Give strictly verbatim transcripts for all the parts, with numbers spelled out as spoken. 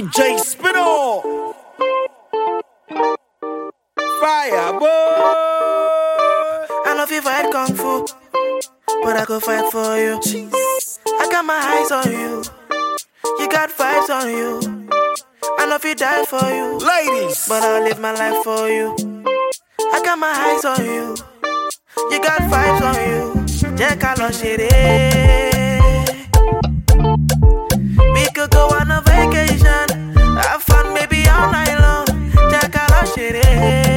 J Spino. Fire boy. I know if you fight kung fu, but I go fight for you. I got my eyes on you. You got vibes on you. I know if you die for you, Ladies, but I'll live my life for you. I got my eyes on you. You got vibes on you. Jẹ́ ká lọ ṣeré. We could go on a vacation, have fun maybe all night long. Jẹ́ ká lọ ṣeré.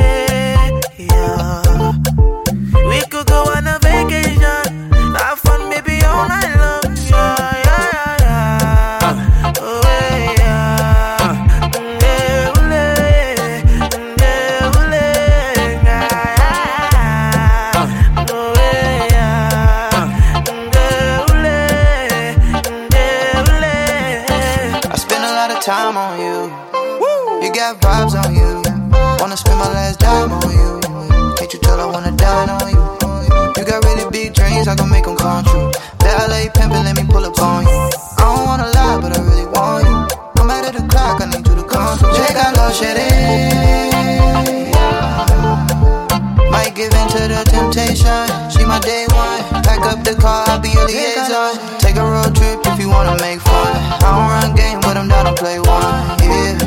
Yeah. We could go on a vacation, have fun maybe all night long. Yeah, yeah, yeah, yeah. Oh, yeah. Mm, ule, mm, ule, yeah, yeah. Oh, yeah. Mm, ule, mm, ule. I spend a lot of time on you. You got vibes on you. Wanna spend my last dime on you. Can't you tell I wanna dine on you? You got really big dreams, I can make them come true. Valet pimpin', let me pull up on you. I don't wanna lie, but I really want you. I'm out of the clock, I need you to come through. Check out Lord Shady. Might give in to the temptation. She my day one. Pack up the car, I'll be your liaison. Take a road trip if you wanna make fun. I don't run game, but I'm down to play one. Yeah.